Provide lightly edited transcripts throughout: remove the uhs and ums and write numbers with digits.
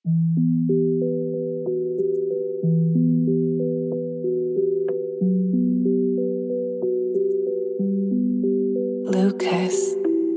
Lucas.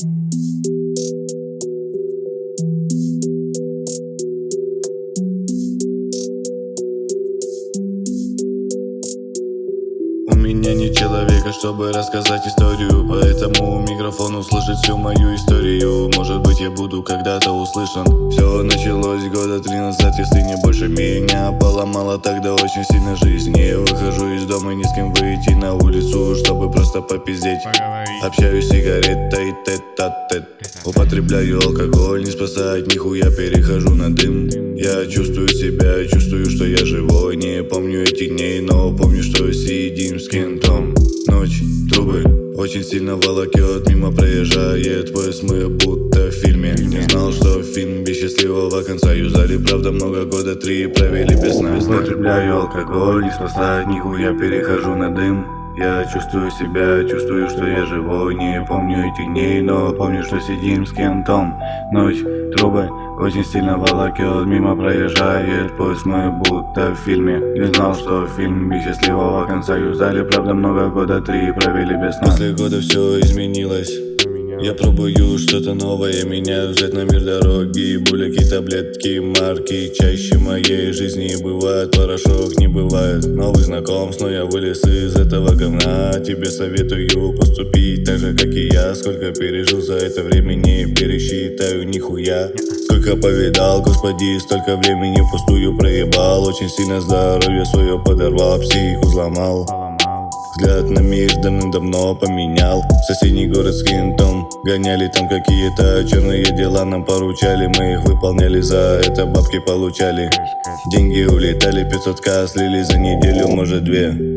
У меня нет человека, чтобы рассказать историю, поэтому микрофон услышит всю мою историю. Может быть, я буду когда-то услышан. Все началось года 3 назад, если не больше. Меня поломала тогда очень сильно жизнь. Не выхожу из дома, ни с кем выйти на улицу, чтобы просто попиздеть. Общаюсь сигаретой тет-а-тет. Употребляю алкоголь, не спасает нихуя, перехожу на дым. Я чувствую себя, чувствую, что я живой. Не помню этих дней, но помню, что сидим с кентом. Ночь, трубы, очень сильно волокет, мимо проезжает поезд, мы будто в фильме. Не знал, что фильм без счастливого конца. Юзали, правда, много, года 3 провели без сна. Употребляю алкоголь, не спасает нихуя, перехожу на дым. Я чувствую себя, чувствую, что я живой. Не помню этих дней, но помню, что сидим с кентом. Ночь, трубы, очень сильно волокет, мимо проезжает поезд, мы будто в фильме. Не знал, что фильм без счастливого конца. Юзали, правда, много, года 3 провели без сна. После года все изменилось. Я пробую что-то новое, меня взять на мир дороги. Булики, таблетки, марки. Чаще в моей жизни бывает порошок, не бывает новых знакомств, но я вылез из этого говна. Тебе советую поступить так же, как и я. Сколько пережил за это время, не пересчитаю нихуя. Сколько повидал, господи, столько времени впустую проебал. Очень сильно здоровье свое подорвал, психику взломал. Взгляд на мир давным-давно поменял. В соседний город с кентом гоняли, там какие-то черные дела нам поручали. Мы их выполняли, за это бабки получали. Деньги улетали, 500к слили за неделю, может 2.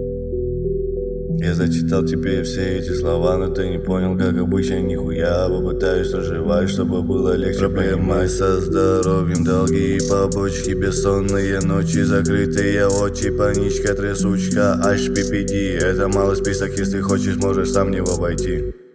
Я зачитал тебе все эти слова, но ты не понял, как обычно, нихуя. Попытаюсь разжевать, чтобы было легче. Проблемы со здоровьем, долги, побочки, бессонные ночи, закрытые очи, паничка, трясучка, HPPD. Это малый список, если хочешь, можешь сам в него войти.